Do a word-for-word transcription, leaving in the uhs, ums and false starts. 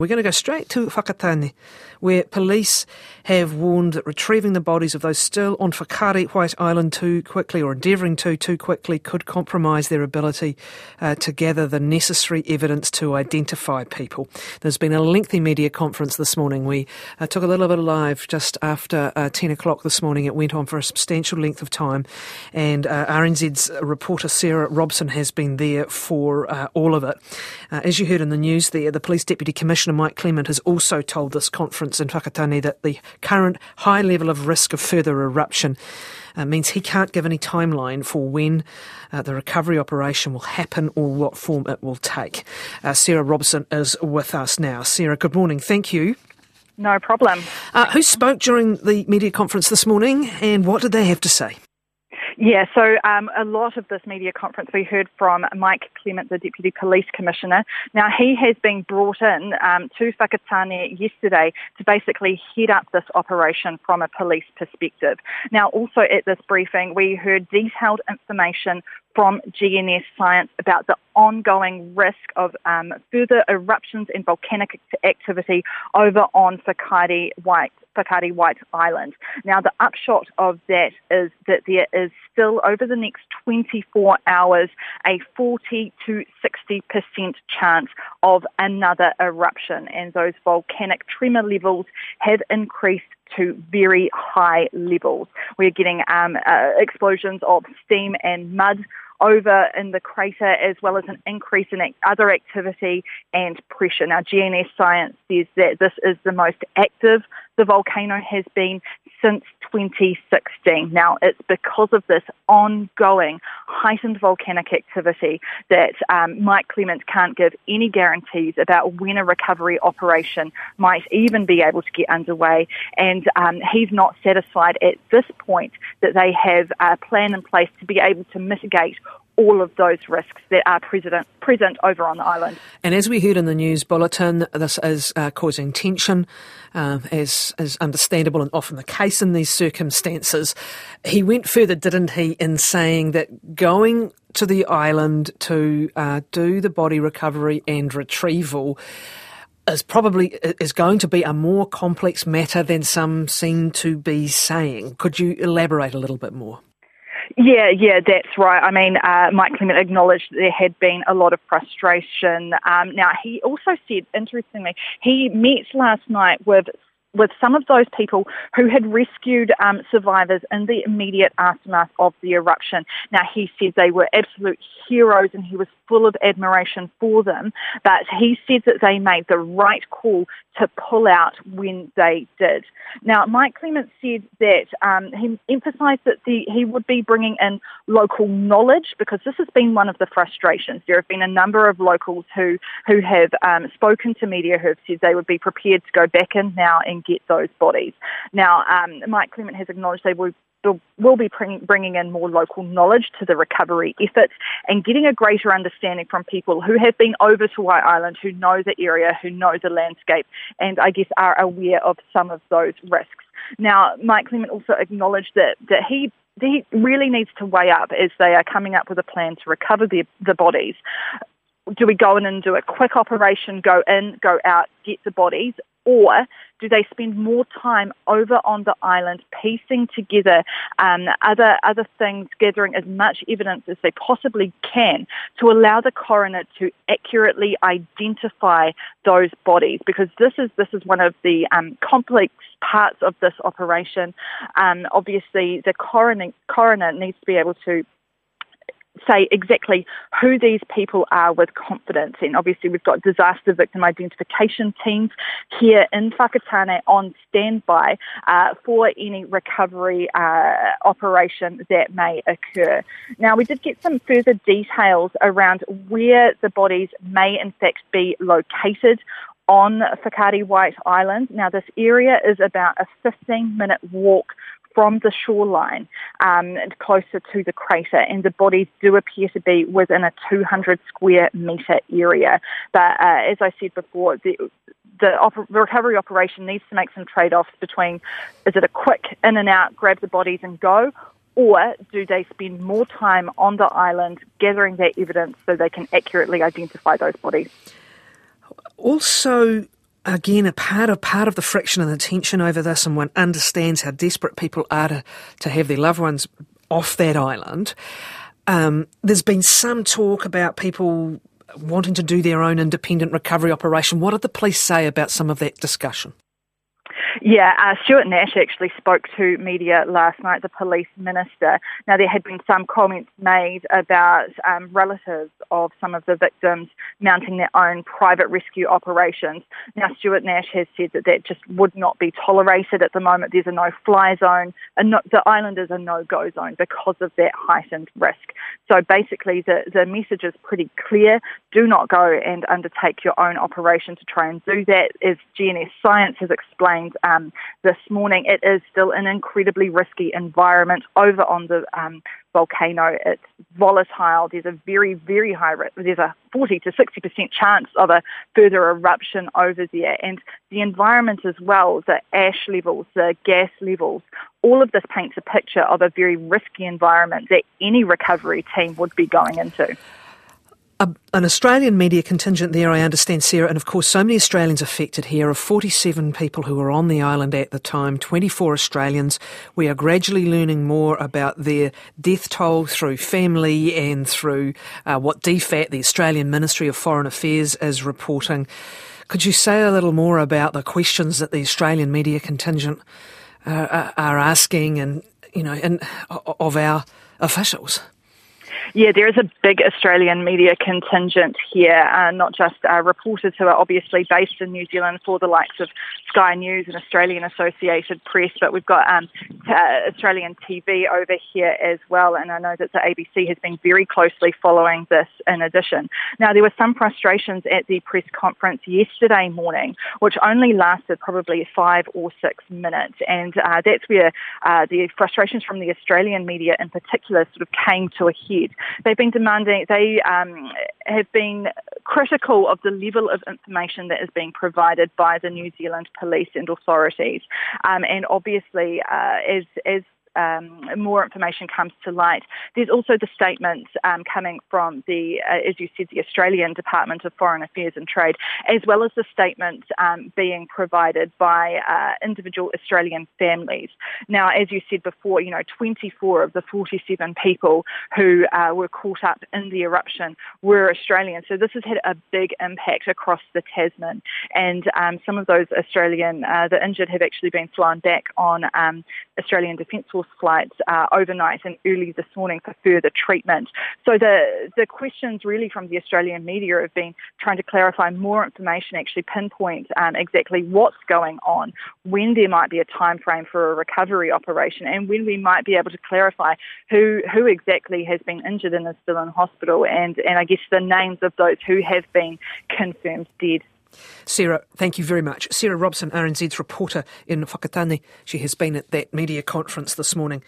We're going to go straight to Whakatane, where police have warned that retrieving the bodies of those still on Whakaari White Island too quickly, or endeavouring to too quickly, could compromise their ability uh, to gather the necessary evidence to identify people. There's been a lengthy media conference this morning. We uh, took a little bit live just after uh, ten o'clock this morning. It went on for a substantial length of time, and uh, R N Z's reporter Sarah Robson has been there for uh, all of it. Uh, as you heard in the news there, the Police Deputy Commissioner Mike Clement has also told this conference in Whakatane that the current high level of risk of further eruption uh, means he can't give any timeline for when uh, the recovery operation will happen or what form it will take. Uh, Sarah Robson is with us now. Sarah, good morning. Thank you. No problem. Uh, who spoke during the media conference this morning, and what did they have to say? Yeah, so um, a lot of this media conference we heard from Mike Clement, the Deputy Police Commissioner. Now, he has been brought in um, to Whakatane yesterday to basically head up this operation from a police perspective. Now, also at this briefing, we heard detailed information from G N S Science about the ongoing risk of um, further eruptions and volcanic activity over on Whakaari White, Whakaari White Island. Now, the upshot of that is that there is still, over the next twenty-four hours, a forty to sixty percent chance of another eruption, and those volcanic tremor levels have increased to very high levels. We're getting um, uh, explosions of steam and mud over in the crater, as well as an increase in other activity and pressure. Now, G N S Science says that this is the most active the volcano has been since twenty sixteen. Now, it's because of this ongoing heightened volcanic activity that um, Mike Clement can't give any guarantees about when a recovery operation might even be able to get underway, and um, he's not satisfied at this point that they have a plan in place to be able to mitigate all of those risks that are present, present over on the island. And as we heard in the news bulletin, this is uh, causing tension, uh, as is understandable and often the case in these circumstances. He went further, didn't he, in saying that going to the island to uh, do the body recovery and retrieval is probably is going to be a more complex matter than some seem to be saying. Could you elaborate a little bit more? Yeah, yeah, that's right. I mean, uh, Mike Clement acknowledged there had been a lot of frustration. Um, now, he also said, interestingly, he met last night with with some of those people who had rescued um, survivors in the immediate aftermath of the eruption. Now, he said they were absolute heroes and he was full of admiration for them, but he said that they made the right call to pull out when they did. Now, Mike Clement said that um, he emphasised that the, he would be bringing in local knowledge, because this has been one of the frustrations. There have been a number of locals who, who have um, spoken to media who have said they would be prepared to go back in now and get those bodies. Now, um, Mike Clement has acknowledged they will will be bringing in more local knowledge to the recovery efforts and getting a greater understanding from people who have been over to White Island, who know the area, who know the landscape, and I guess are aware of some of those risks. Now, Mike Clement also acknowledged that, that he he really needs to weigh up as they are coming up with a plan to recover the, the bodies. Do we go in and do a quick operation, go in, go out, get the bodies, or do they spend more time over on the island piecing together um, other other things, gathering as much evidence as they possibly can to allow the coroner to accurately identify those bodies? Because this is this is one of the um, complex parts of this operation. Um, obviously, the coroner, coroner needs to be able to say exactly who these people are with confidence. And obviously we've got disaster victim identification teams here in Whakatane on standby uh, for any recovery uh, operation that may occur. Now, we did get some further details around where the bodies may in fact be located on Whakaari White Island. Now, this area is about a fifteen minute walk from the shoreline um, and closer to the crater, and the bodies do appear to be within a two hundred square metre area. But uh, as I said before, the, the, oper- the recovery operation needs to make some trade-offs between, is it a quick in and out, grab the bodies and go, or do they spend more time on the island gathering that evidence so they can accurately identify those bodies? Also, again, a part of part of the friction and the tension over this, and one understands how desperate people are to, to have their loved ones off that island. Um, there's been some talk about people wanting to do their own independent recovery operation. What did the police say about some of that discussion? Yeah, uh, Stuart Nash actually spoke to media last night, the police minister. Now, there had been some comments made about um, relatives of some of the victims mounting their own private rescue operations. Now, Stuart Nash has said that that just would not be tolerated at the moment. There's a no-fly zone. A no, the island is a no-go zone because of that heightened risk. So basically, the, the message is pretty clear. Do not go and undertake your own operation to try and do that. As G N S Science has explained um, this morning, it is still an incredibly risky environment over on the um, volcano. It's volatile. There's a very, very high risk. There's a forty to sixty percent chance of a further eruption over there. And the environment as well, the ash levels, the gas levels, all of this paints a picture of a very risky environment that any recovery team would be going into. A, an Australian media contingent there, I understand, Sarah, and of course so many Australians affected here. Of forty-seven people who were on the island at the time, twenty-four Australians. We are gradually learning more about their death toll through family and through uh, what D FAT, the Australian Ministry of Foreign Affairs, is reporting. Could you say a little more about the questions that the Australian media contingent uh, are asking and, you know, and of our officials? Yeah, there is a big Australian media contingent here, uh, not just uh, reporters who are obviously based in New Zealand for the likes of Sky News and Australian Associated Press, but we've got um, uh, Australian T V over here as well, and I know that the A B C has been very closely following this in addition. Now, there were some frustrations at the press conference yesterday morning, which only lasted probably five or six minutes, and uh, that's where uh, the frustrations from the Australian media in particular sort of came to a head. They've been demanding, they um, have been critical of the level of information that is being provided by the New Zealand police and authorities. Um, and obviously, uh, as, as Um, more information comes to light. There's also the statements um, coming from the, uh, as you said, the Australian Department of Foreign Affairs and Trade, as well as the statements um, being provided by uh, individual Australian families. Now, as you said before, you know, twenty-four of the forty-seven people who uh, were caught up in the eruption were Australian. So this has had a big impact across the Tasman. And um, some of those Australian, uh, the injured have actually been flown back on um, Australian Defence Force flights uh, overnight and early this morning for further treatment. So the the questions really from the Australian media have been trying to clarify more information, actually pinpoint um, exactly what's going on, when there might be a time frame for a recovery operation, and when we might be able to clarify who who exactly has been injured and is still in hospital, and, and I guess the names of those who have been confirmed dead. Sarah, thank you very much. Sarah Robson, R N Z's reporter in Whakatane. She has been at that media conference this morning.